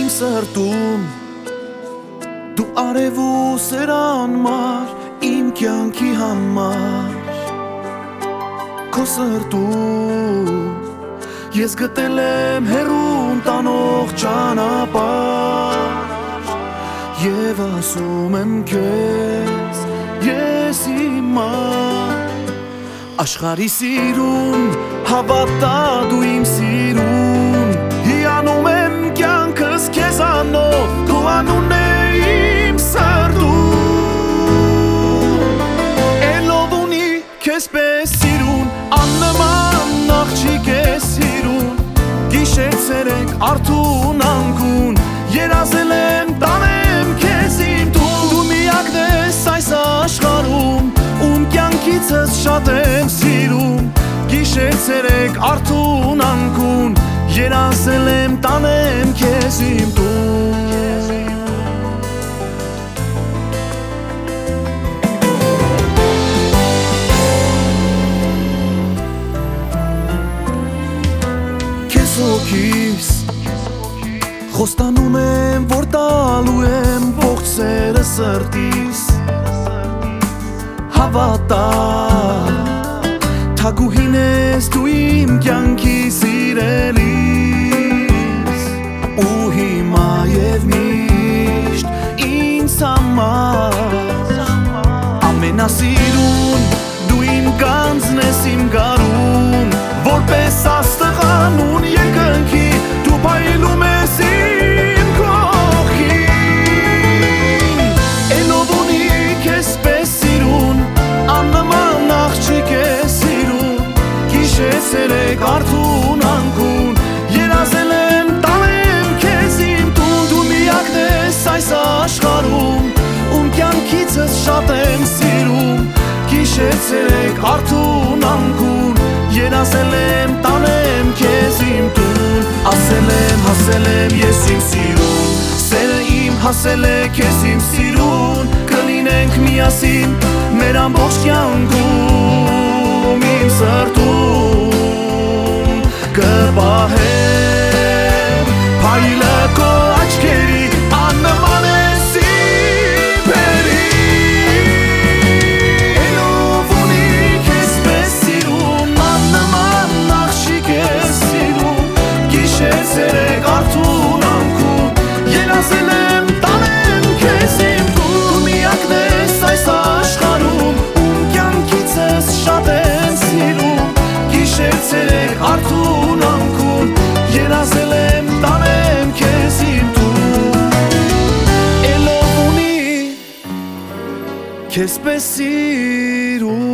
իմ սրտում Դու արևուս երանմար իմ կյանքի համար Քո սրտում ես գտել եմ հեռուն տանող ճանապարհ Եվ ասում եմ քեզ ես հիմա Աշխարհի սիրուն հավատա դու իմ սիրուն Հիանում եմ կյանքս քեզանով Քո անունն է իմ սրտում Էլով ունի քեզ պես սիրուն Աննման աղջիկ է սիրուն Գիշեր ցերեկ արթուն անկուն Երազել եմ տանեմ քեզ իմ տուն Դու միակն ես այս աշխարհում Ում կյանքիցս շատ եմ սիրում Գիշեր ցերեկ արթուն անկուն Երազել եմ տանեմ քեզ իմ տուն Քեզ հոգիս Խոստանում եմ, որ տալու եմ ողջերը սրտիս Հավատա Թագուհին ես դու իմ կյանքի սիրելիս Ու հիմա և միշտ ինձ համար Ամենասիրուն դու իմ գանձն ես իմ գարուն Որպես աստղանուն երկնքի դու փայլում ես իմ կողքին Էլով ունի քեզ պես սիրուն Աննման աղջիկ է սիրուն Գիշեր ցերեկ արթուն անկուն Երազել եմ տանեմ քեզ իմ տուն Դու միակն ես այս աշխարհում Ում կյանքիցս շատ եմ սիրում Գիշեր ցերեկ արթուն անկուն Երազել եմ տանեմ քեզ իմ տուն Ասել եմ ես իմ սիրուն Սերը իմ հասել է քեզ իմ սիրուն Կլինենք միասին մեր ամբողջ կյանքում Իմ սրտում կպահեմ Փայլը քո աչքերի աննման է սիպերի Էլով ունի քեզ պես սիրուն Աննման աղջիկ է սիրուն Գիշեր ցերեկ արթուն անկուն Երազել եմ տանեմ քեզ իմ տուն Դու միակն ես այս աշխարհում Ում կյանքիցս շատ եմ սիրում Գիշեր ցերեկ արթուն անկուն Երազել եմ տանեմ քեզ իմ տուն Էլով ունի քեզ պես սիրուն